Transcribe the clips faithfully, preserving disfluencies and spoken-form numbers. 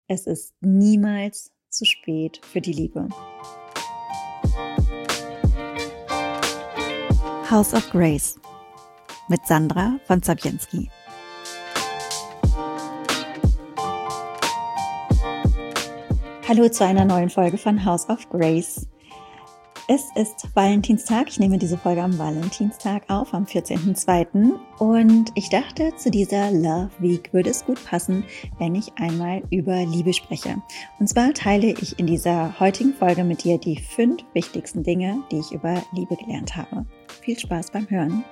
Es ist niemals zu spät für die Liebe. House of Grace mit Sandra von Zabienski. Hallo zu einer neuen Folge von House of Grace. Es ist Valentinstag. Ich nehme diese Folge am Valentinstag auf, am vierzehnten zweiten Und ich dachte, zu dieser Love Week würde es gut passen, wenn ich einmal über Liebe spreche. Und zwar teile ich in dieser heutigen Folge mit dir die fünf wichtigsten Dinge, die ich über Liebe gelernt habe. Viel Spaß beim Hören.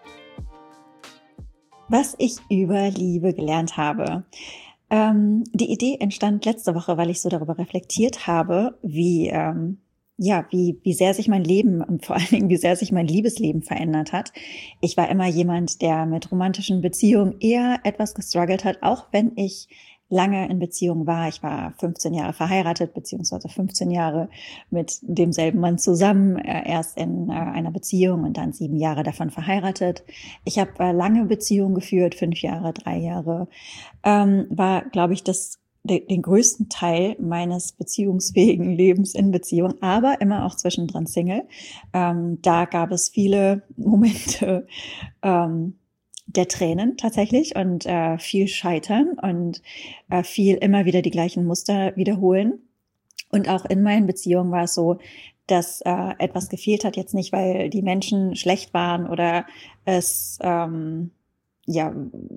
Was ich über Liebe gelernt habe. Ähm, die Idee entstand letzte Woche, weil ich so darüber reflektiert habe, wie... Ähm, Ja, wie, wie sehr sich mein Leben und vor allen Dingen, wie sehr sich mein Liebesleben verändert hat. Ich war immer jemand, der mit romantischen Beziehungen eher etwas gestruggelt hat, auch wenn ich lange in Beziehung war. Ich war fünfzehn Jahre verheiratet, beziehungsweise fünfzehn Jahre mit demselben Mann zusammen, erst in einer Beziehung und dann sieben Jahre davon verheiratet. Ich habe lange Beziehungen geführt, fünf Jahre, drei Jahre. Ähm, war, glaube ich, das den größten Teil meines beziehungsfähigen Lebens in Beziehung, aber immer auch zwischendrin Single. Ähm, da gab es viele Momente ähm, der Tränen tatsächlich und äh, viel Scheitern und äh, viel immer wieder die gleichen Muster wiederholen. Und auch in meinen Beziehungen war es so, dass äh, etwas gefehlt hat, jetzt nicht, weil die Menschen schlecht waren oder es... Ähm, ja,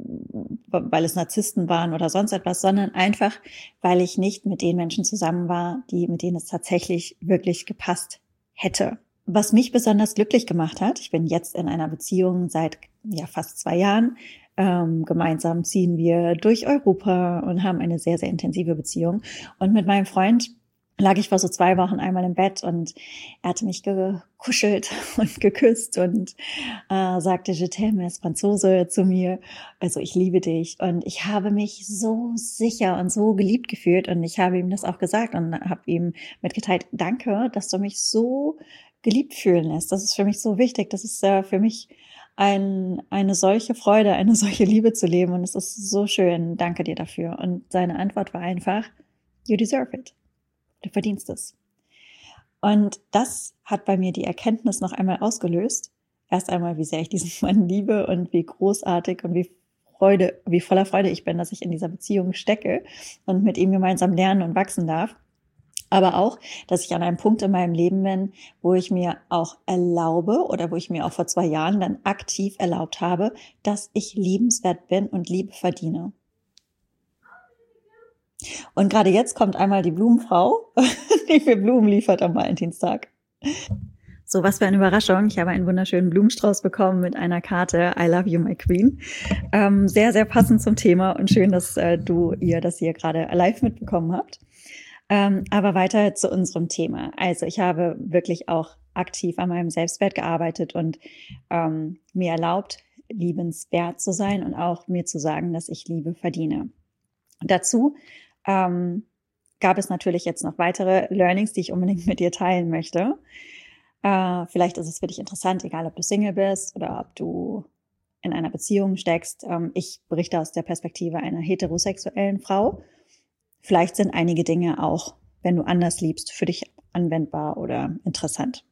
weil es Narzissten waren oder sonst etwas, sondern einfach, weil ich nicht mit den Menschen zusammen war, die, mit denen es tatsächlich wirklich gepasst hätte. Was mich besonders glücklich gemacht hat, ich bin jetzt in einer Beziehung seit ja fast zwei Jahren, ähm, gemeinsam ziehen wir durch Europa und haben eine sehr, sehr intensive Beziehung. Und mit meinem Freund lag ich vor so zwei Wochen einmal im Bett und er hatte mich gekuschelt und geküsst und äh, sagte, je t'aime, ist Franzose zu mir, also ich liebe dich. Und ich habe mich so sicher und so geliebt gefühlt und ich habe ihm das auch gesagt und habe ihm mitgeteilt, danke, dass du mich so geliebt fühlen lässt. Das ist für mich so wichtig, das ist äh, für mich ein, eine solche Freude, eine solche Liebe zu leben und es ist so schön, danke dir dafür. Und seine Antwort war einfach, you deserve it. Du verdienst es. Und das hat bei mir die Erkenntnis noch einmal ausgelöst. Erst einmal, wie sehr ich diesen Mann liebe und wie großartig und wie Freude, wie voller Freude ich bin, dass ich in dieser Beziehung stecke und mit ihm gemeinsam lernen und wachsen darf. Aber auch, dass ich an einem Punkt in meinem Leben bin, wo ich mir auch erlaube oder wo ich mir auch vor zwei Jahren dann aktiv erlaubt habe, dass ich liebenswert bin und Liebe verdiene. Und gerade jetzt kommt einmal die Blumenfrau, die mir Blumen liefert am Valentinstag. So, was für eine Überraschung. Ich habe einen wunderschönen Blumenstrauß bekommen mit einer Karte I love you, my queen. Ähm, sehr, sehr passend zum Thema und schön, dass äh, du ihr das hier gerade live mitbekommen habt. Ähm, aber weiter zu unserem Thema. Also ich habe wirklich auch aktiv an meinem Selbstwert gearbeitet und ähm, mir erlaubt, liebenswert zu sein und auch mir zu sagen, dass ich Liebe verdiene. Und dazu Ähm, gab es natürlich jetzt noch weitere Learnings, die ich unbedingt mit dir teilen möchte. Äh, vielleicht ist es für dich interessant, egal ob du Single bist oder ob du in einer Beziehung steckst. Ähm, ich berichte aus der Perspektive einer heterosexuellen Frau. Vielleicht sind einige Dinge auch, wenn du anders liebst, für dich anwendbar oder interessant.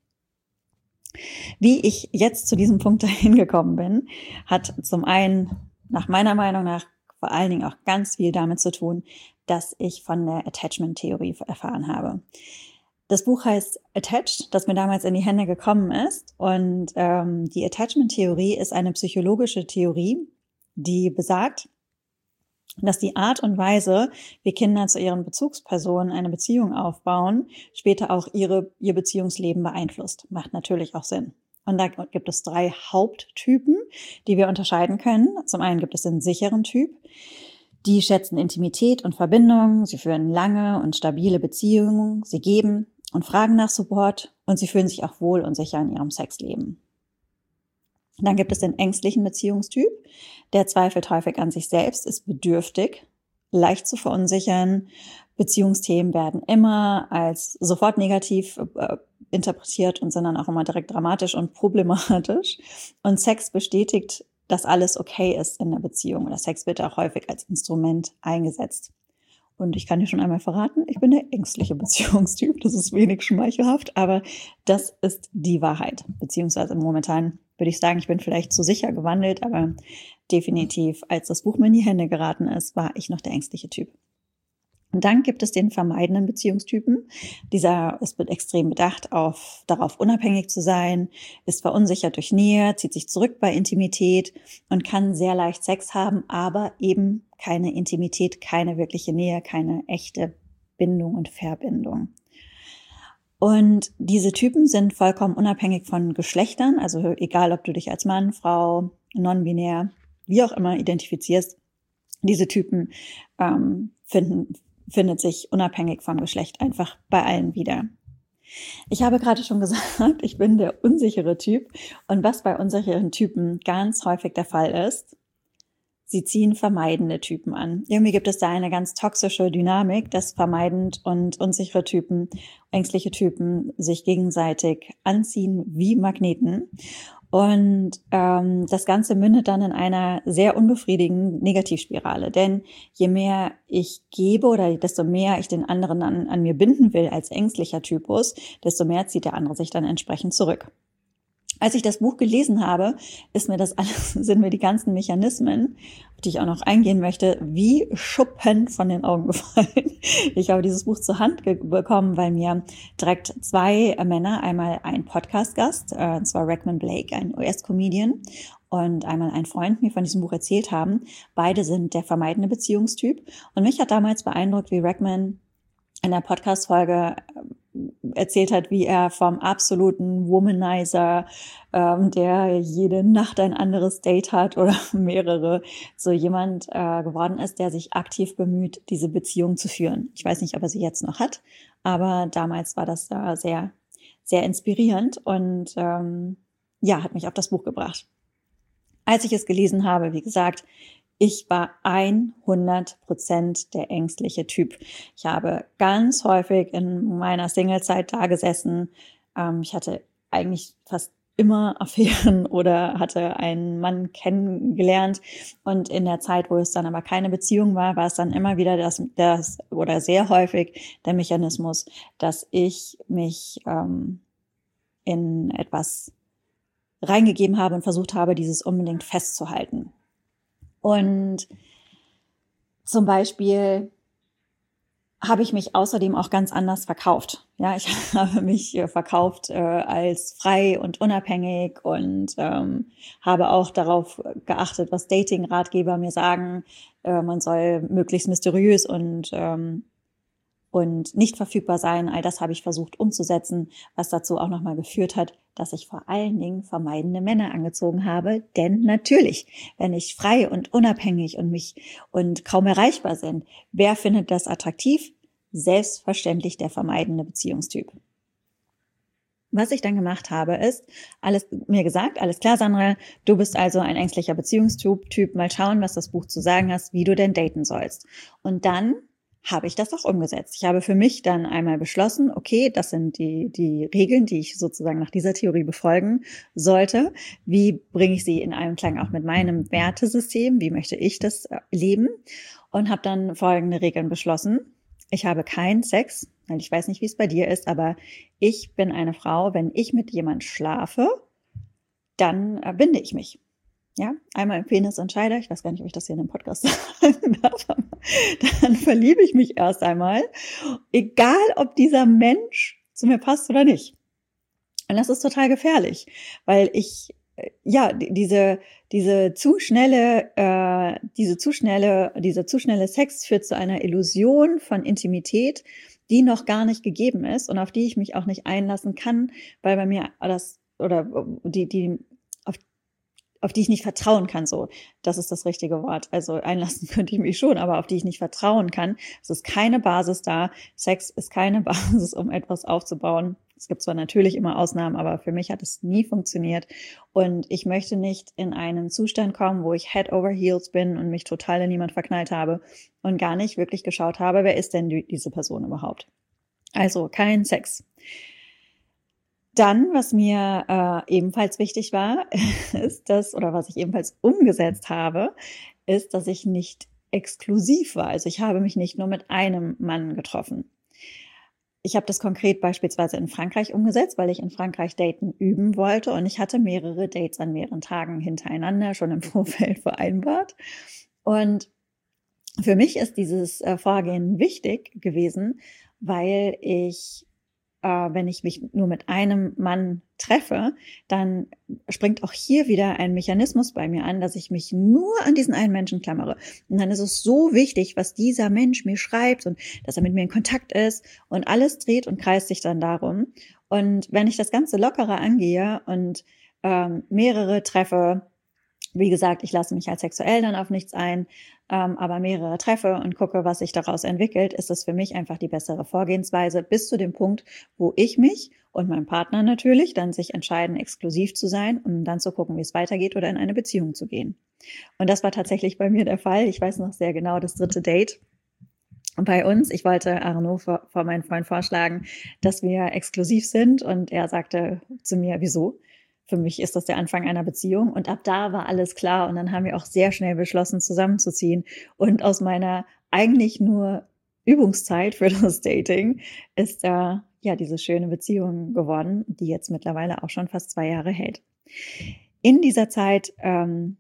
Wie ich jetzt zu diesem Punkt dahin gekommen bin, hat zum einen nach meiner Meinung nach vor allen Dingen auch ganz viel damit zu tun, dass ich von der Attachment-Theorie erfahren habe. Das Buch heißt Attached, das mir damals in die Hände gekommen ist. Und ähm, die Attachment-Theorie ist eine psychologische Theorie, die besagt, dass die Art und Weise, wie Kinder zu ihren Bezugspersonen eine Beziehung aufbauen, später auch ihre, ihr Beziehungsleben beeinflusst. Macht natürlich auch Sinn. Und da gibt es drei Haupttypen, die wir unterscheiden können. Zum einen gibt es den sicheren Typ. Die schätzen Intimität und Verbindung. Sie führen lange und stabile Beziehungen. Sie geben und fragen nach Support. Und sie fühlen sich auch wohl und sicher in ihrem Sexleben. Dann gibt es den ängstlichen Beziehungstyp. Der zweifelt häufig an sich selbst, ist bedürftig, leicht zu verunsichern. Beziehungsthemen werden immer als sofort negativ äh, interpretiert und sind dann auch immer direkt dramatisch und problematisch. Und Sex bestätigt, dass alles okay ist in der Beziehung. Oder Sex wird auch häufig als Instrument eingesetzt. Und ich kann dir schon einmal verraten, ich bin der ängstliche Beziehungstyp. Das ist wenig schmeichelhaft, aber das ist die Wahrheit. Beziehungsweise momentan würde ich sagen, ich bin vielleicht zu sicher gewandelt, aber definitiv, als das Buch mir in die Hände geraten ist, war ich noch der ängstliche Typ. Und dann gibt es den vermeidenden Beziehungstypen. Dieser ist extrem bedacht auf, darauf unabhängig zu sein, ist verunsichert durch Nähe, zieht sich zurück bei Intimität und kann sehr leicht Sex haben, aber eben keine Intimität, keine wirkliche Nähe, keine echte Bindung und Verbindung. Und diese Typen sind vollkommen unabhängig von Geschlechtern, also egal, ob du dich als Mann, Frau, non-binär, wie auch immer identifizierst, diese Typen ähm, finden findet sich unabhängig vom Geschlecht einfach bei allen wieder. Ich habe gerade schon gesagt, ich bin der unsichere Typ. Und was bei unsicheren Typen ganz häufig der Fall ist, sie ziehen vermeidende Typen an. Irgendwie gibt es da eine ganz toxische Dynamik, dass vermeidend und unsichere Typen, ängstliche Typen sich gegenseitig anziehen wie Magneten. Und ähm, das Ganze mündet dann in einer sehr unbefriedigenden Negativspirale. Denn je mehr ich gebe oder desto mehr ich den anderen an, an mir binden will als ängstlicher Typus, desto mehr zieht der andere sich dann entsprechend zurück. Als ich das Buch gelesen habe, ist mir das alles, sind mir die ganzen Mechanismen, auf die ich auch noch eingehen möchte, wie Schuppen von den Augen gefallen. Ich habe dieses Buch zur Hand ge- bekommen, weil mir direkt zwei Männer, einmal ein Podcast-Gast, äh, und zwar Rackman Blake, ein U S-Comedian, und einmal ein Freund mir von diesem Buch erzählt haben. Beide sind der vermeidende Beziehungstyp. Und mich hat damals beeindruckt, wie Rackman in der Podcast-Folge erzählt hat, wie er vom absoluten Womanizer, ähm, der jede Nacht ein anderes Date hat oder mehrere, so jemand äh, geworden ist, der sich aktiv bemüht, diese Beziehung zu führen. Ich weiß nicht, ob er sie jetzt noch hat, aber damals war das äh, sehr, sehr inspirierend und ähm, ja, hat mich auf das Buch gebracht. Als ich es gelesen habe, wie gesagt, ich war hundert Prozent der ängstliche Typ. Ich habe ganz häufig in meiner Singlezeit da gesessen. Ähm, ich hatte eigentlich fast immer Affären oder hatte einen Mann kennengelernt. Und in der Zeit, wo es dann aber keine Beziehung war, war es dann immer wieder das, das oder sehr häufig der Mechanismus, dass ich mich ähm, in etwas reingegeben habe und versucht habe, dieses unbedingt festzuhalten. Und zum Beispiel habe ich mich außerdem auch ganz anders verkauft. Ja, ich habe mich äh, verkauft äh, als frei und unabhängig und ähm, habe auch darauf geachtet, was Dating-Ratgeber mir sagen. Äh, man soll möglichst mysteriös und ähm, und nicht verfügbar sein. All das habe ich versucht umzusetzen, was dazu auch nochmal geführt hat, dass ich vor allen Dingen vermeidende Männer angezogen habe. Denn natürlich, wenn ich frei und unabhängig und mich und kaum erreichbar bin, wer findet das attraktiv? Selbstverständlich der vermeidende Beziehungstyp. Was ich dann gemacht habe, ist, alles mir gesagt, alles klar, Sandra, du bist also ein ängstlicher Beziehungstyp, Typ, mal schauen, was das Buch zu sagen hast, wie du denn daten sollst. Und dann habe ich das auch umgesetzt. Ich habe für mich dann einmal beschlossen, okay, das sind die, die Regeln, die ich sozusagen nach dieser Theorie befolgen sollte. Wie bringe ich sie in Einklang auch mit meinem Wertesystem? Wie möchte ich das leben? Und habe dann folgende Regeln beschlossen. Ich habe keinen Sex, weil ich weiß nicht, wie es bei dir ist, aber ich bin eine Frau, wenn ich mit jemand schlafe, dann binde ich mich. Ja, einmal im Penis entscheide, ich weiß gar nicht, ob ich das hier in einem Podcast sagen darf, aber dann verliebe ich mich erst einmal, egal ob dieser Mensch zu mir passt oder nicht. Und das ist total gefährlich, weil ich, ja, diese, diese zu schnelle, äh, diese zu schnelle, dieser zu schnelle Sex führt zu einer Illusion von Intimität, die noch gar nicht gegeben ist und auf die ich mich auch nicht einlassen kann, weil bei mir das, oder die, die, auf die ich nicht vertrauen kann, so, das ist das richtige Wort. Also einlassen könnte ich mich schon, aber auf die ich nicht vertrauen kann. Es ist keine Basis da. Sex ist keine Basis, um etwas aufzubauen. Es gibt zwar natürlich immer Ausnahmen, aber für mich hat es nie funktioniert. Und ich möchte nicht in einen Zustand kommen, wo ich head over heels bin und mich total in jemand verknallt habe und gar nicht wirklich geschaut habe, wer ist denn die, diese Person überhaupt. Also kein Sex. Dann, was mir äh, ebenfalls wichtig war, ist das, oder was ich ebenfalls umgesetzt habe, ist, dass ich nicht exklusiv war. Also ich habe mich nicht nur mit einem Mann getroffen. Ich habe das konkret beispielsweise in Frankreich umgesetzt, weil ich in Frankreich Daten üben wollte und ich hatte mehrere Dates an mehreren Tagen hintereinander schon im Vorfeld vereinbart. Und für mich ist dieses äh, Vorgehen wichtig gewesen, weil ich, äh, wenn ich mich nur mit einem Mann treffe, dann springt auch hier wieder ein Mechanismus bei mir an, dass ich mich nur an diesen einen Menschen klammere. Und dann ist es so wichtig, was dieser Mensch mir schreibt und dass er mit mir in Kontakt ist und alles dreht und kreist sich dann darum. Und wenn ich das Ganze lockerer angehe und ähm, mehrere treffe, wie gesagt, ich lasse mich halt sexuell dann auf nichts ein, ähm, aber mehrere treffe und gucke, was sich daraus entwickelt, ist es für mich einfach die bessere Vorgehensweise bis zu dem Punkt, wo ich mich und mein Partner natürlich dann sich entscheiden, exklusiv zu sein, um dann zu gucken, wie es weitergeht oder in eine Beziehung zu gehen. Und das war tatsächlich bei mir der Fall. Ich weiß noch sehr genau das dritte Date bei uns. Ich wollte Arnaud vor, vor meinen Freund vorschlagen, dass wir exklusiv sind und er sagte zu mir, wieso? Für mich ist das der Anfang einer Beziehung und ab da war alles klar und dann haben wir auch sehr schnell beschlossen, zusammenzuziehen und aus meiner eigentlich nur Übungszeit für das Dating ist äh, ja diese schöne Beziehung geworden, die jetzt mittlerweile auch schon fast zwei Jahre hält. In dieser Zeit ähm,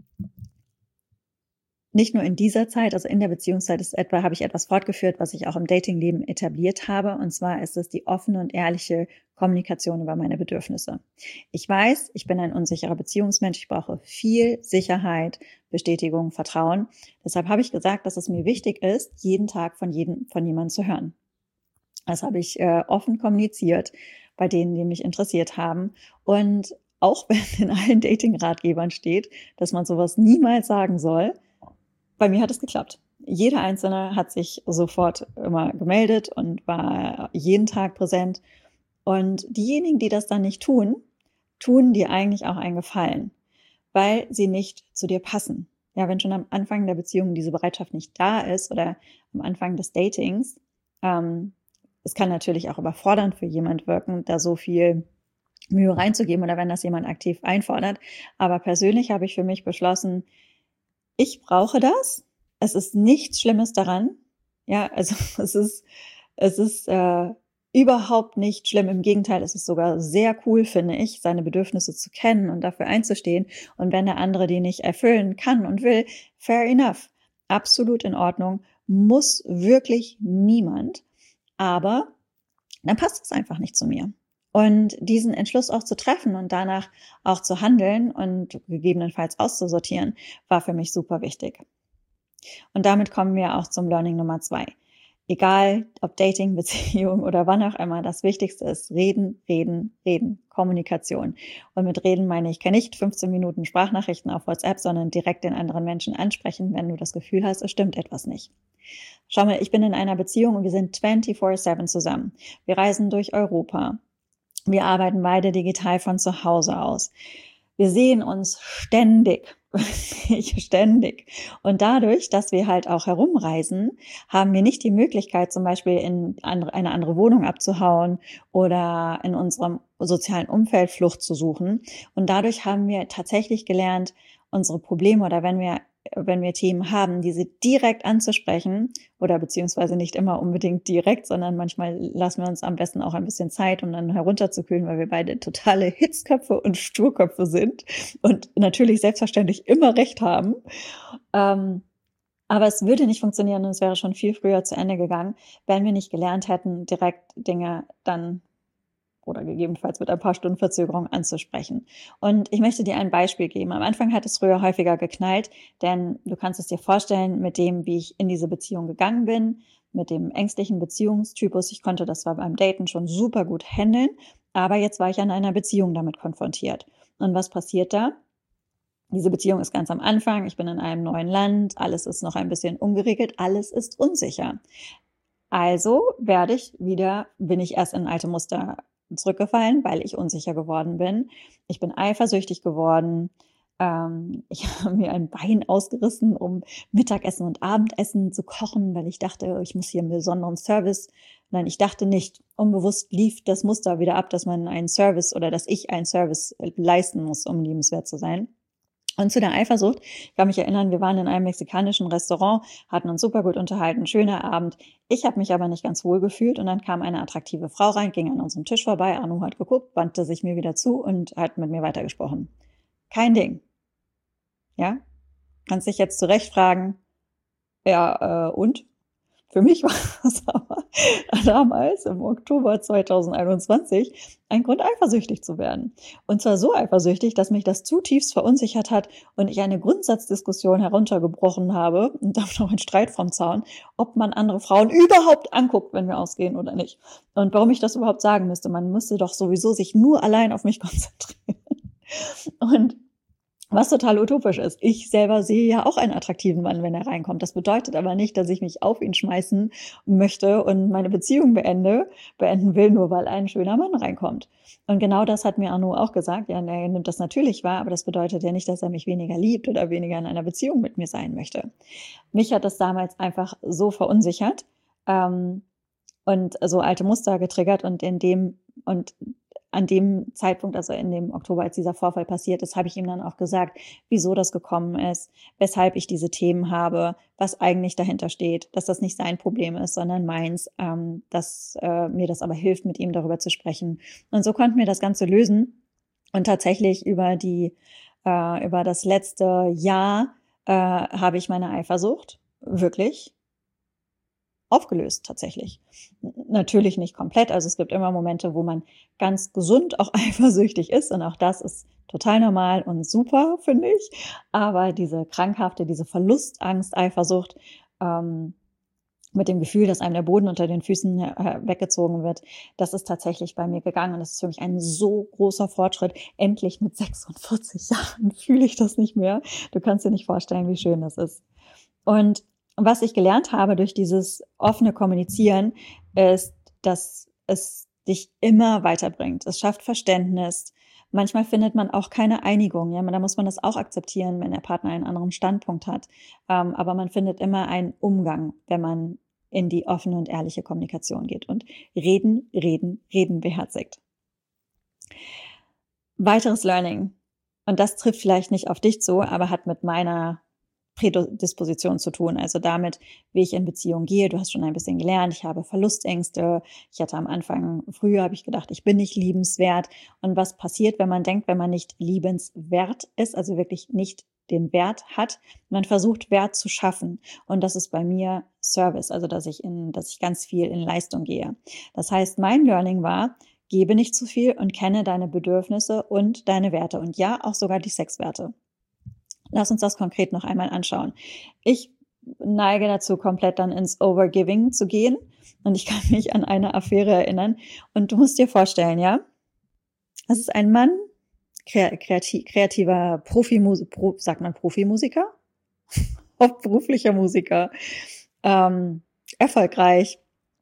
Nicht nur in dieser Zeit, also in der Beziehungszeit ist etwa, habe ich etwas fortgeführt, was ich auch im Datingleben etabliert habe. Und zwar ist es die offene und ehrliche Kommunikation über meine Bedürfnisse. Ich weiß, ich bin ein unsicherer Beziehungsmensch. Ich brauche viel Sicherheit, Bestätigung, Vertrauen. Deshalb habe ich gesagt, dass es mir wichtig ist, jeden Tag von jedem, von jemandem zu hören. Das habe ich äh, offen kommuniziert bei denen, die mich interessiert haben. Und auch wenn in allen Dating-Ratgebern steht, dass man sowas niemals sagen soll, bei mir hat es geklappt. Jeder Einzelne hat sich sofort immer gemeldet und war jeden Tag präsent. Und diejenigen, die das dann nicht tun, tun dir eigentlich auch einen Gefallen, weil sie nicht zu dir passen. Ja, wenn schon am Anfang der Beziehung diese Bereitschaft nicht da ist oder am Anfang des Datings, ähm, es kann natürlich auch überfordernd für jemand wirken, da so viel Mühe reinzugeben oder wenn das jemand aktiv einfordert. Aber persönlich habe ich für mich beschlossen, ich brauche das. Es ist nichts Schlimmes daran. Ja, also es ist, es ist äh, überhaupt nicht schlimm. Im Gegenteil, es ist sogar sehr cool, finde ich, seine Bedürfnisse zu kennen und dafür einzustehen. Und wenn der andere die nicht erfüllen kann und will, fair enough. Absolut in Ordnung. Muss wirklich niemand. Aber dann passt es einfach nicht zu mir. Und diesen Entschluss auch zu treffen und danach auch zu handeln und gegebenenfalls auszusortieren, war für mich super wichtig. Und damit kommen wir auch zum Learning Nummer zwei. Egal, ob Dating, Beziehung oder wann auch immer, das Wichtigste ist reden, reden, reden, Kommunikation. Und mit reden meine ich nicht fünfzehn Minuten Sprachnachrichten auf WhatsApp, sondern direkt den anderen Menschen ansprechen, wenn du das Gefühl hast, es stimmt etwas nicht. Schau mal, ich bin in einer Beziehung und wir sind vierundzwanzig sieben zusammen. Wir reisen durch Europa. Wir arbeiten beide digital von zu Hause aus. Wir sehen uns ständig, ständig. Und dadurch, dass wir halt auch herumreisen, haben wir nicht die Möglichkeit, zum Beispiel in eine andere Wohnung abzuhauen oder in unserem sozialen Umfeld Flucht zu suchen. Und dadurch haben wir tatsächlich gelernt, unsere Probleme oder wenn wir wenn wir Themen haben, diese direkt anzusprechen oder beziehungsweise nicht immer unbedingt direkt, sondern manchmal lassen wir uns am besten auch ein bisschen Zeit, um dann herunterzukühlen, weil wir beide totale Hitzköpfe und Sturköpfe sind und natürlich selbstverständlich immer recht haben. Ähm, aber es würde nicht funktionieren und es wäre schon viel früher zu Ende gegangen, wenn wir nicht gelernt hätten, direkt Dinge dann oder gegebenenfalls mit ein paar Stunden Verzögerung anzusprechen. Und ich möchte dir ein Beispiel geben. Am Anfang hat es früher häufiger geknallt, denn du kannst es dir vorstellen, mit dem, wie ich in diese Beziehung gegangen bin, mit dem ängstlichen Beziehungstypus. Ich konnte das zwar beim Daten schon super gut handeln, aber jetzt war ich an einer Beziehung damit konfrontiert. Und was passiert da? Diese Beziehung ist ganz am Anfang. Ich bin in einem neuen Land. Alles ist noch ein bisschen ungeregelt. Alles ist unsicher. Also werde ich wieder, bin ich erst in alte Muster zurückgefallen, weil ich unsicher geworden bin. Ich bin eifersüchtig geworden. Ähm, ich habe mir ein Bein ausgerissen, um Mittagessen und Abendessen zu kochen, weil ich dachte, ich muss hier einen besonderen Service. Nein, ich dachte nicht. Unbewusst lief das Muster wieder ab, dass man einen Service oder dass ich einen Service leisten muss, um liebenswert zu sein. Und zu der Eifersucht, ich kann mich erinnern, wir waren in einem mexikanischen Restaurant, hatten uns super gut unterhalten, schöner Abend. Ich habe mich aber nicht ganz wohl gefühlt und dann kam eine attraktive Frau rein, ging an unserem Tisch vorbei, Anu hat geguckt, wandte sich mir wieder zu und hat mit mir weitergesprochen. Kein Ding. Ja? Kannst dich jetzt zurecht fragen, ja, äh, und? Für mich war das aber damals im Oktober zweitausendeinundzwanzig ein Grund, eifersüchtig zu werden. Und zwar so eifersüchtig, dass mich das zutiefst verunsichert hat und ich eine Grundsatzdiskussion heruntergebrochen habe und damit noch ein Streit vom Zaun, ob man andere Frauen überhaupt anguckt, wenn wir ausgehen oder nicht. Und warum ich das überhaupt sagen müsste, man müsste doch sowieso sich nur allein auf mich konzentrieren. Und was total utopisch ist. Ich selber sehe ja auch einen attraktiven Mann, wenn er reinkommt. Das bedeutet aber nicht, dass ich mich auf ihn schmeißen möchte und meine Beziehung beende, beenden will, nur weil ein schöner Mann reinkommt. Und genau das hat mir Arno auch gesagt. Ja, er nimmt das natürlich wahr, aber das bedeutet ja nicht, dass er mich weniger liebt oder weniger in einer Beziehung mit mir sein möchte. Mich hat das damals einfach so verunsichert ähm, und so alte Muster getriggert und in dem und an dem Zeitpunkt, also in dem Oktober, als dieser Vorfall passiert ist, habe ich ihm dann auch gesagt, wieso das gekommen ist, weshalb ich diese Themen habe, was eigentlich dahinter steht, dass das nicht sein Problem ist, sondern meins, ähm, dass äh, mir das aber hilft, mit ihm darüber zu sprechen. Und so konnten wir das Ganze lösen. Und tatsächlich über die, äh, über das letzte Jahr äh, habe ich meine Eifersucht wirklich aufgelöst tatsächlich. Natürlich nicht komplett, also es gibt immer Momente, wo man ganz gesund auch eifersüchtig ist und auch das ist total normal und super, finde ich. Aber diese krankhafte, diese Verlustangst, Eifersucht ähm, mit dem Gefühl, dass einem der Boden unter den Füßen äh, weggezogen wird, das ist tatsächlich bei mir gegangen und das ist für mich ein so großer Fortschritt. Endlich mit sechsundvierzig Jahren fühle ich das nicht mehr. Du kannst dir nicht vorstellen, wie schön das ist. Und was ich gelernt habe durch dieses offene Kommunizieren, ist, dass es dich immer weiterbringt. Es schafft Verständnis. Manchmal findet man auch keine Einigung. Ja, da muss man das auch akzeptieren, wenn der Partner einen anderen Standpunkt hat. Ähm, aber man findet immer einen Umgang, wenn man in die offene und ehrliche Kommunikation geht und reden, reden, reden beherzigt. Weiteres Learning. Und das trifft vielleicht nicht auf dich zu, aber hat mit meiner Prädisposition zu tun, also damit, wie ich in Beziehung gehe. Du hast schon ein bisschen gelernt, ich habe Verlustängste. Ich hatte am Anfang, früher habe ich gedacht, ich bin nicht liebenswert. Und was passiert, wenn man denkt, wenn man nicht liebenswert ist, also wirklich nicht den Wert hat, man versucht, Wert zu schaffen. Und das ist bei mir Service, also dass ich in, dass ich ganz viel in Leistung gehe. Das heißt, mein Learning war, gebe nicht zu viel und kenne deine Bedürfnisse und deine Werte und ja, auch sogar die Sexwerte. Lass uns das konkret noch einmal anschauen. Ich neige dazu, komplett dann ins Overgiving zu gehen. Und ich kann mich an eine Affäre erinnern. Und du musst dir vorstellen, ja, das ist ein Mann, kreativ, kreativer Profimusiker, Pro, sagt man Profimusiker? Hauptberuflicher Musiker, ähm, erfolgreich,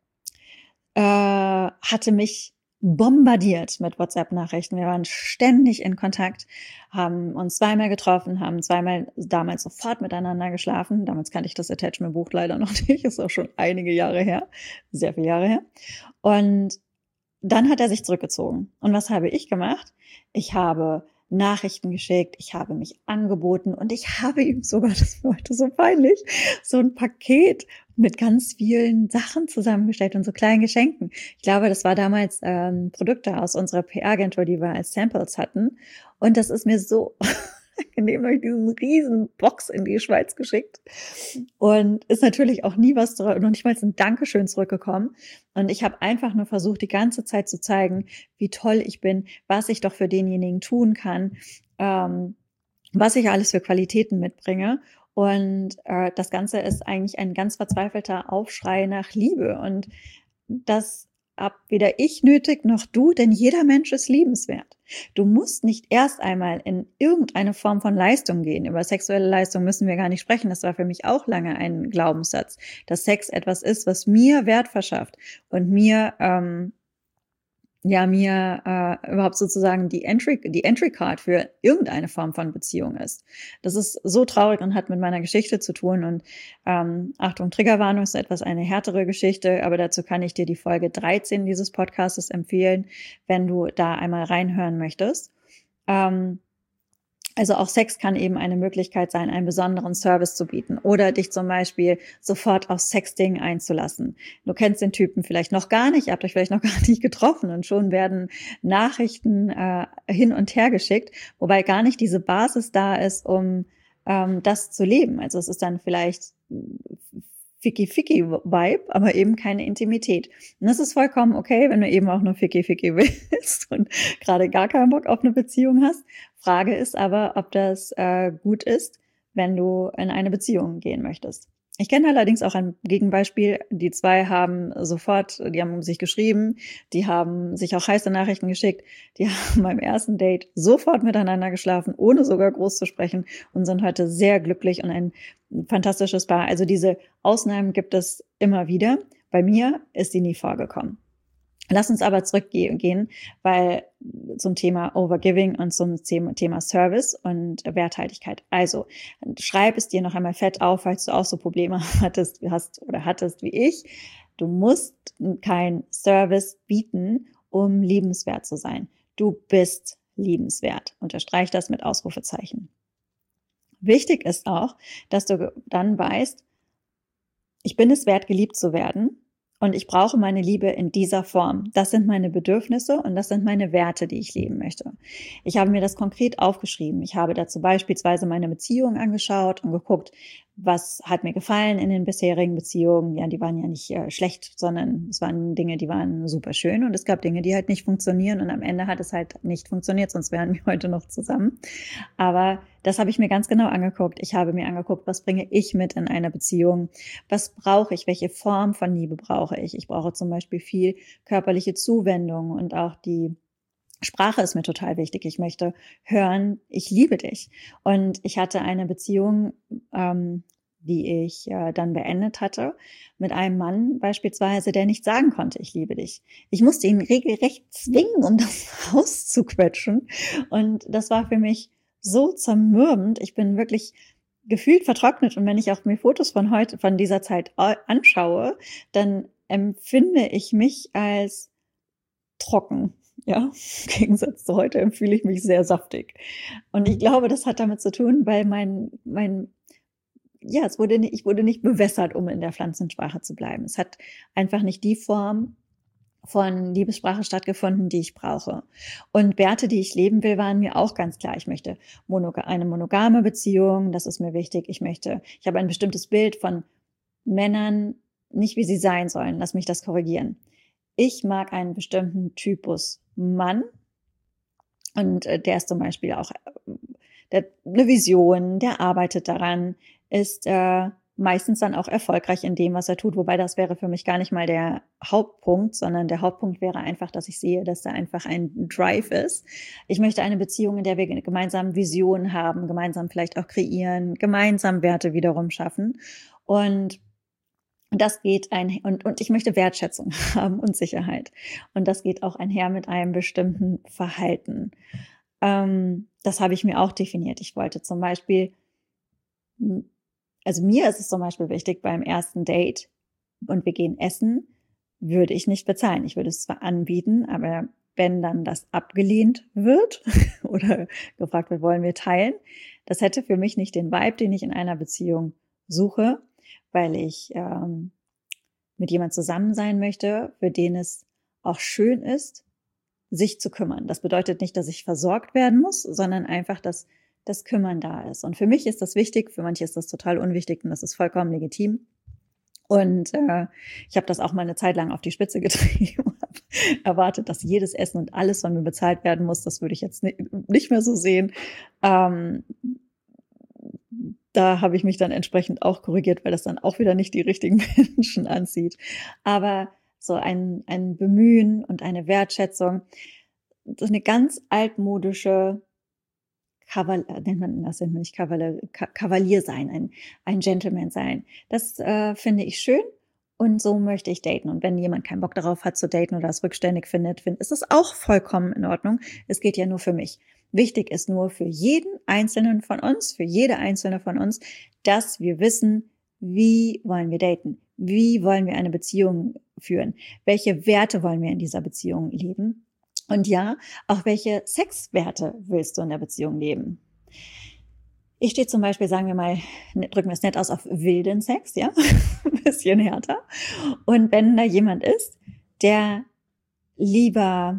äh, hatte mich bombardiert mit WhatsApp-Nachrichten. Wir waren ständig in Kontakt, haben uns zweimal getroffen, haben zweimal damals sofort miteinander geschlafen. Damals kannte ich das Attachment-Buch leider noch nicht, ist auch schon einige Jahre her, sehr viele Jahre her. Und dann hat er sich zurückgezogen. Und was habe ich gemacht? Ich habe Nachrichten geschickt, ich habe mich angeboten und ich habe ihm sogar, das war heute so peinlich, so ein Paket mit ganz vielen Sachen zusammengestellt und so kleinen Geschenken. Ich glaube, das war damals ähm, Produkte aus unserer P R-Agentur, die wir als Samples hatten. Und das ist mir so angenehm durch diesen riesen Box in die Schweiz geschickt. Und ist natürlich auch nie was, noch nicht mal ein Dankeschön zurückgekommen. Und ich habe einfach nur versucht, die ganze Zeit zu zeigen, wie toll ich bin, was ich doch für denjenigen tun kann, ähm, was ich alles für Qualitäten mitbringe. Und äh, das Ganze ist eigentlich ein ganz verzweifelter Aufschrei nach Liebe. Und das hab weder ich nötig noch du, denn jeder Mensch ist liebenswert. Du musst nicht erst einmal in irgendeine Form von Leistung gehen. Über sexuelle Leistung müssen wir gar nicht sprechen. Das war für mich auch lange ein Glaubenssatz, dass Sex etwas ist, was mir Wert verschafft und mir ähm, ja mir äh, überhaupt sozusagen die Entry die Entry Card für irgendeine Form von Beziehung ist. Das ist so traurig und hat mit meiner Geschichte zu tun und ähm, Achtung, Triggerwarnung, ist etwas eine härtere Geschichte, aber dazu kann ich dir die Folge dreizehn dieses Podcasts empfehlen, wenn du da einmal reinhören möchtest. Ähm, Also auch Sex kann eben eine Möglichkeit sein, einen besonderen Service zu bieten oder dich zum Beispiel sofort auf Sexting einzulassen. Du kennst den Typen vielleicht noch gar nicht, ihr habt euch vielleicht noch gar nicht getroffen und schon werden Nachrichten äh, hin und her geschickt, wobei gar nicht diese Basis da ist, um ähm, das zu leben. Also es ist dann vielleicht Ficky-Ficky-Vibe, aber eben keine Intimität. Und das ist vollkommen okay, wenn du eben auch nur Ficky-Ficky willst und gerade gar keinen Bock auf eine Beziehung hast. Frage ist aber, ob das äh, gut ist, wenn du in eine Beziehung gehen möchtest. Ich kenne allerdings auch ein Gegenbeispiel. Die zwei haben sofort, die haben sich geschrieben, die haben sich auch heiße Nachrichten geschickt, die haben beim ersten Date sofort miteinander geschlafen, ohne sogar groß zu sprechen und sind heute sehr glücklich und ein fantastisches Paar. Also diese Ausnahmen gibt es immer wieder. Bei mir ist sie nie vorgekommen. Lass uns aber zurückgehen, weil zum Thema Overgiving und zum Thema Service und Werthaltigkeit. Also schreib es dir noch einmal fett auf, falls du auch so Probleme hattest, hast oder hattest wie ich. Du musst kein Service bieten, um liebenswert zu sein. Du bist liebenswert. Unterstreich das mit Ausrufezeichen. Wichtig ist auch, dass du dann weißt, ich bin es wert, geliebt zu werden. Und ich brauche meine Liebe in dieser Form. Das sind meine Bedürfnisse und das sind meine Werte, die ich leben möchte. Ich habe mir das konkret aufgeschrieben. Ich habe dazu beispielsweise meine Beziehung angeschaut und geguckt, was hat mir gefallen in den bisherigen Beziehungen. Ja, die waren ja nicht äh, schlecht, sondern es waren Dinge, die waren super schön und es gab Dinge, die halt nicht funktionieren und am Ende hat es halt nicht funktioniert, sonst wären wir heute noch zusammen. Aber das habe ich mir ganz genau angeguckt. Ich habe mir angeguckt, was bringe ich mit in einer Beziehung? Was brauche ich? Welche Form von Liebe brauche ich? Ich brauche zum Beispiel viel körperliche Zuwendung und auch die Sprache ist mir total wichtig. Ich möchte hören, ich liebe dich. Und ich hatte eine Beziehung, ähm, die ich äh, dann beendet hatte, mit einem Mann beispielsweise, der nicht sagen konnte, ich liebe dich. Ich musste ihn regelrecht zwingen, um das rauszuquetschen. Und das war für mich so zermürbend. Ich bin wirklich gefühlt vertrocknet. Und wenn ich auch mir Fotos von heute, von dieser Zeit anschaue, dann empfinde ich mich als trocken. Ja, im Gegensatz zu heute fühle ich mich sehr saftig. Und ich glaube, das hat damit zu tun, weil mein, mein, ja, es wurde nicht, ich wurde nicht bewässert, um in der Pflanzensprache zu bleiben. Es hat einfach nicht die Form von Liebessprache stattgefunden, die ich brauche. Und Werte, die ich leben will, waren mir auch ganz klar. Ich möchte monog- eine monogame Beziehung, das ist mir wichtig. Ich möchte, ich habe ein bestimmtes Bild von Männern, nicht wie sie sein sollen. Lass mich das korrigieren. Ich mag einen bestimmten Typus Mann und äh, der ist zum Beispiel auch äh, der hat eine Vision, der arbeitet daran, ist äh, meistens dann auch erfolgreich in dem, was er tut, wobei das wäre für mich gar nicht mal der Hauptpunkt, sondern der Hauptpunkt wäre einfach, dass ich sehe, dass da einfach ein Drive ist. Ich möchte eine Beziehung, in der wir gemeinsam Visionen haben, gemeinsam vielleicht auch kreieren, gemeinsam Werte wiederum schaffen und Und das geht ein, und, und ich möchte Wertschätzung haben und Sicherheit. Und das geht auch einher mit einem bestimmten Verhalten. Ähm, das habe ich mir auch definiert. Ich wollte zum Beispiel, also mir ist es zum Beispiel wichtig, beim ersten Date und wir gehen essen, würde ich nicht bezahlen. Ich würde es zwar anbieten, aber wenn dann das abgelehnt wird oder gefragt wird, wollen wir teilen, das hätte für mich nicht den Vibe, den ich in einer Beziehung suche, weil ich ähm, mit jemand zusammen sein möchte, für den es auch schön ist, sich zu kümmern. Das bedeutet nicht, dass ich versorgt werden muss, sondern einfach, dass das Kümmern da ist. Und für mich ist das wichtig, für manche ist das total unwichtig und das ist vollkommen legitim. Und äh, ich habe das auch mal eine Zeit lang auf die Spitze getrieben, erwartet, dass jedes Essen und alles von mir bezahlt werden muss. Das würde ich jetzt nicht mehr so sehen. Ähm, Da habe ich mich dann entsprechend auch korrigiert, weil das dann auch wieder nicht die richtigen Menschen anzieht. Aber so ein, ein Bemühen und eine Wertschätzung, das ist eine ganz altmodische Kavalier, nennt man das, nennt man nicht Kavalier, Kavalier sein, ein, ein Gentleman sein. Das äh, finde ich schön und so möchte ich daten. Und wenn jemand keinen Bock darauf hat zu daten oder es rückständig findet, find, ist es auch vollkommen in Ordnung. Es geht ja nur für mich. Wichtig ist nur für jeden Einzelnen von uns, für jede Einzelne von uns, dass wir wissen, wie wollen wir daten? Wie wollen wir eine Beziehung führen? Welche Werte wollen wir in dieser Beziehung leben? Und ja, auch welche Sexwerte willst du in der Beziehung leben? Ich stehe zum Beispiel, sagen wir mal, drücken wir es nett aus, auf wilden Sex, ja, ein bisschen härter. Und wenn da jemand ist, der lieber,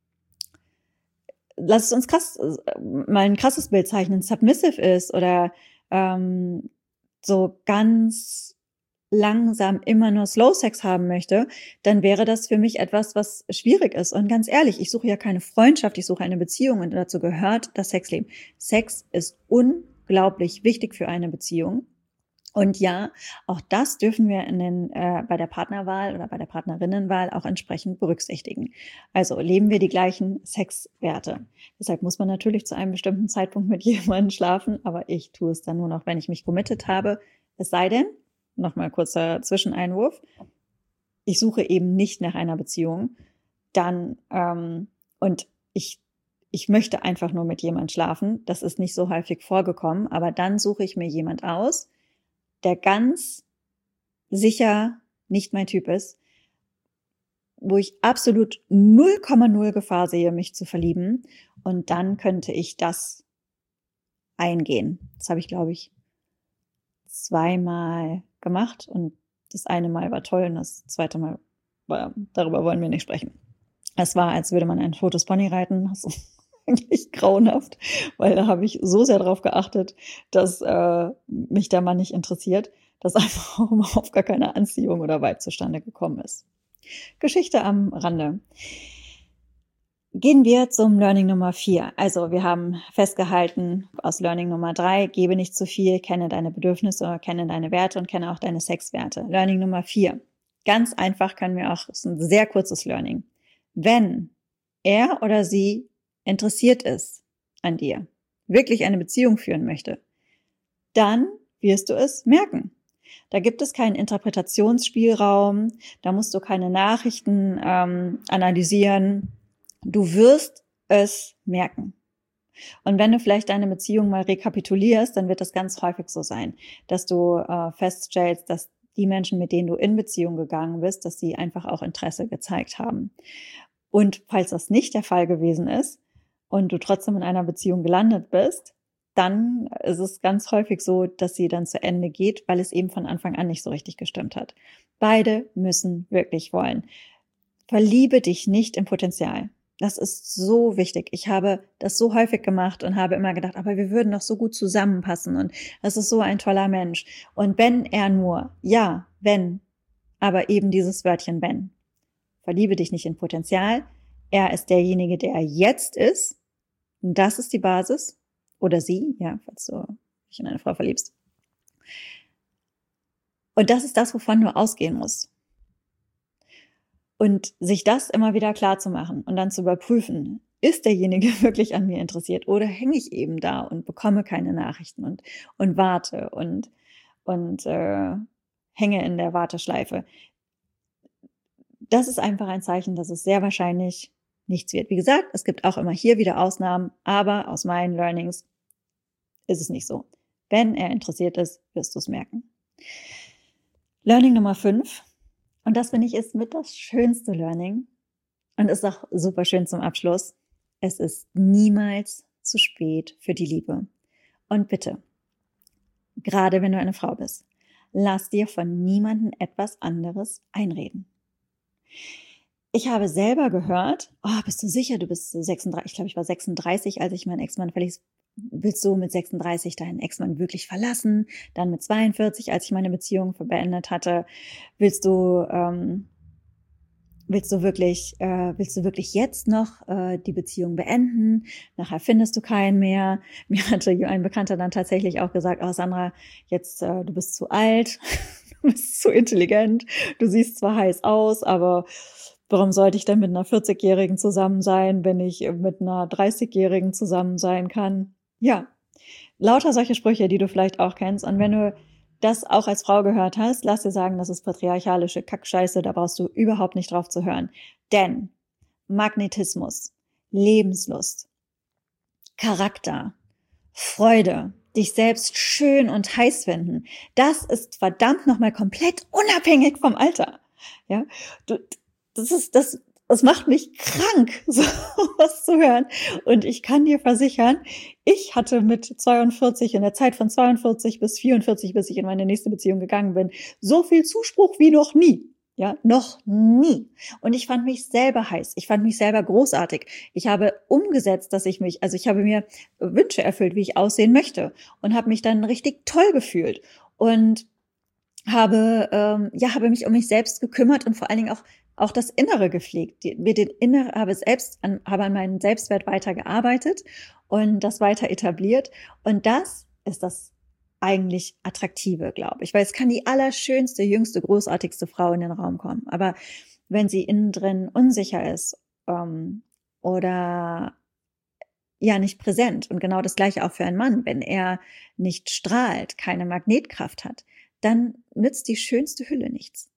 lass es uns krass, mal ein krasses Bild zeichnen, submissive ist oder ähm, so ganz langsam immer nur Slow Sex haben möchte, dann wäre das für mich etwas, was schwierig ist. Und ganz ehrlich, ich suche ja keine Freundschaft, ich suche eine Beziehung und dazu gehört das Sexleben. Sex ist unglaublich wichtig für eine Beziehung. Und ja, auch das dürfen wir in den, äh, bei der Partnerwahl oder bei der Partnerinnenwahl auch entsprechend berücksichtigen. Also leben wir die gleichen Sexwerte. Deshalb muss man natürlich zu einem bestimmten Zeitpunkt mit jemandem schlafen, aber ich tue es dann nur noch, wenn ich mich committed habe. Es sei denn, nochmal kurzer Zwischeneinwurf, ich suche eben nicht nach einer Beziehung, dann ähm, und ich ich möchte einfach nur mit jemandem schlafen. Das ist nicht so häufig vorgekommen, aber dann suche ich mir jemand aus, der ganz sicher nicht mein Typ ist, wo ich absolut null Komma null Gefahr sehe, mich zu verlieben. Und dann könnte ich das eingehen. Das habe ich, glaube ich, zweimal gemacht. Und das eine Mal war toll und das zweite Mal war, darüber wollen wir nicht sprechen. Es war, als würde man ein totes Pony reiten. Das ist eigentlich grauenhaft, weil da habe ich so sehr drauf geachtet, dass äh, mich der Mann nicht interessiert, dass einfach auch überhaupt gar keine Anziehung oder Vibe zustande gekommen ist. Geschichte am Rande. Gehen wir zum Learning Nummer vier. Also wir haben festgehalten aus Learning Nummer drei, gebe nicht zu viel, kenne deine Bedürfnisse, kenne deine Werte und kenne auch deine Sexwerte. Learning Nummer vier. Ganz einfach können wir auch, das ist ein sehr kurzes Learning. Wenn er oder sie interessiert ist an dir, wirklich eine Beziehung führen möchte, dann wirst du es merken. Da gibt es keinen Interpretationsspielraum, da musst du keine Nachrichten ähm, analysieren. Du wirst es merken. Und wenn du vielleicht deine Beziehung mal rekapitulierst, dann wird das ganz häufig so sein, dass du äh, feststellst, dass die Menschen, mit denen du in Beziehung gegangen bist, dass sie einfach auch Interesse gezeigt haben. Und falls das nicht der Fall gewesen ist und du trotzdem in einer Beziehung gelandet bist, dann ist es ganz häufig so, dass sie dann zu Ende geht, weil es eben von Anfang an nicht so richtig gestimmt hat. Beide müssen wirklich wollen. Verliebe dich nicht im Potenzial. Das ist so wichtig. Ich habe das so häufig gemacht und habe immer gedacht, aber wir würden doch so gut zusammenpassen und das ist so ein toller Mensch. Und wenn er nur, ja, wenn, aber eben dieses Wörtchen wenn. Verliebe dich nicht in Potenzial. Er ist derjenige, der er jetzt ist. Und das ist die Basis. Oder sie, ja, falls du dich in eine Frau verliebst. Und das ist das, wovon du ausgehen musst. Und sich das immer wieder klar zu machen und dann zu überprüfen, ist derjenige wirklich an mir interessiert oder hänge ich eben da und bekomme keine Nachrichten und, und warte und, und äh, hänge in der Warteschleife. Das ist einfach ein Zeichen, dass es sehr wahrscheinlich nichts wird. Wie gesagt, es gibt auch immer hier wieder Ausnahmen, aber aus meinen Learnings ist es nicht so. Wenn er interessiert ist, wirst du es merken. Learning Nummer fünf. Und das, finde ich, ist mit das schönste Learning und ist auch super schön zum Abschluss. Es ist niemals zu spät für die Liebe. Und bitte, gerade wenn du eine Frau bist, lass dir von niemandem etwas anderes einreden. Ich habe selber gehört, oh, bist du sicher, du bist sechsunddreißig, ich glaube, ich war sechsunddreißig, als ich meinen Ex-Mann verließ. Willst du mit sechsunddreißig deinen Ex-Mann wirklich verlassen? Dann mit zweiundvierzig, als ich meine Beziehung beendet hatte, willst du, ähm, willst du wirklich, äh, willst du wirklich jetzt noch äh, die Beziehung beenden? Nachher findest du keinen mehr. Mir hatte ein Bekannter dann tatsächlich auch gesagt, oh Sandra, jetzt äh, du bist zu alt, du bist zu intelligent, du siehst zwar heiß aus, aber warum sollte ich denn mit einer vierzigjährigen zusammen sein, wenn ich mit einer dreißigjährigen zusammen sein kann? Ja, lauter solche Sprüche, die du vielleicht auch kennst. Und wenn du das auch als Frau gehört hast, lass dir sagen, das ist patriarchalische Kackscheiße, da brauchst du überhaupt nicht drauf zu hören. Denn Magnetismus, Lebenslust, Charakter, Freude, dich selbst schön und heiß finden, das ist verdammt nochmal komplett unabhängig vom Alter. Ja, du, das ist, das es macht mich krank, so was zu hören. Und ich kann dir versichern, ich hatte mit zweiundvierzig, in der Zeit von zweiundvierzig bis vierundvierzig, bis ich in meine nächste Beziehung gegangen bin, so viel Zuspruch wie noch nie. Ja, noch nie. Und ich fand mich selber heiß. Ich fand mich selber großartig. Ich habe umgesetzt, dass ich mich, also ich habe mir Wünsche erfüllt, wie ich aussehen möchte und habe mich dann richtig toll gefühlt und habe, ähm, ja, habe mich um mich selbst gekümmert und vor allen Dingen auch, auch das Innere gepflegt. Die, mir den Innere, habe selbst an, habe an meinem Selbstwert weitergearbeitet und das weiter etabliert. Und das ist das eigentlich Attraktive, glaube ich, weil es kann die allerschönste, jüngste, großartigste Frau in den Raum kommen. Aber wenn sie innen drin unsicher ist ähm, oder ja nicht präsent und genau das Gleiche auch für einen Mann, wenn er nicht strahlt, keine Magnetkraft hat, dann nützt die schönste Hülle nichts.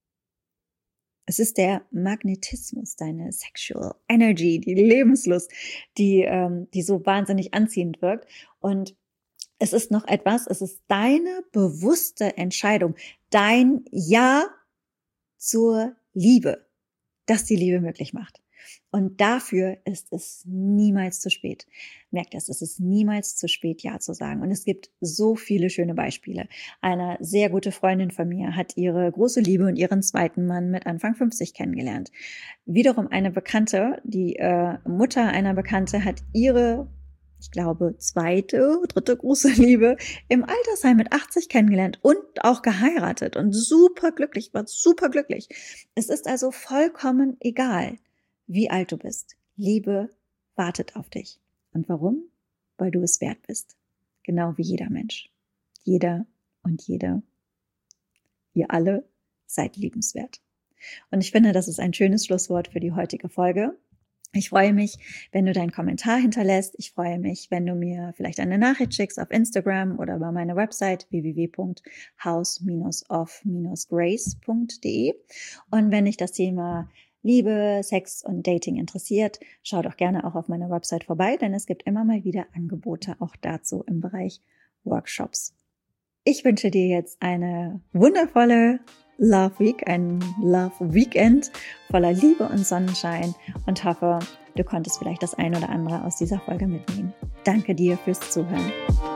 Es ist der Magnetismus, deine Sexual Energy, die Lebenslust, die, ähm, die so wahnsinnig anziehend wirkt. Und es ist noch etwas, es ist deine bewusste Entscheidung, dein Ja zur Liebe, das die Liebe möglich macht. Und dafür ist es niemals zu spät. Merkt das, es ist niemals zu spät, Ja zu sagen. Und es gibt so viele schöne Beispiele. Eine sehr gute Freundin von mir hat ihre große Liebe und ihren zweiten Mann mit Anfang fünfzig kennengelernt. Wiederum eine Bekannte, die äh, Mutter einer Bekannte hat ihre, ich glaube, zweite, dritte große Liebe im Altersheim mit achtzig kennengelernt und auch geheiratet und super glücklich, war super glücklich. Es ist also vollkommen egal, wie alt du bist. Liebe wartet auf dich. Und warum? Weil du es wert bist. Genau wie jeder Mensch. Jeder und jede. Ihr alle seid liebenswert. Und ich finde, das ist ein schönes Schlusswort für die heutige Folge. Ich freue mich, wenn du deinen Kommentar hinterlässt. Ich freue mich, wenn du mir vielleicht eine Nachricht schickst auf Instagram oder über meine Website w w w punkt house dash of dash grace punkt d e. Und wenn dich das Thema Liebe, Sex und Dating interessiert, schau doch gerne auch auf meiner Website vorbei, denn es gibt immer mal wieder Angebote auch dazu im Bereich Workshops. Ich wünsche dir jetzt eine wundervolle Love Week, ein Love Weekend voller Liebe und Sonnenschein und hoffe, du konntest vielleicht das ein oder andere aus dieser Folge mitnehmen. Danke dir fürs Zuhören.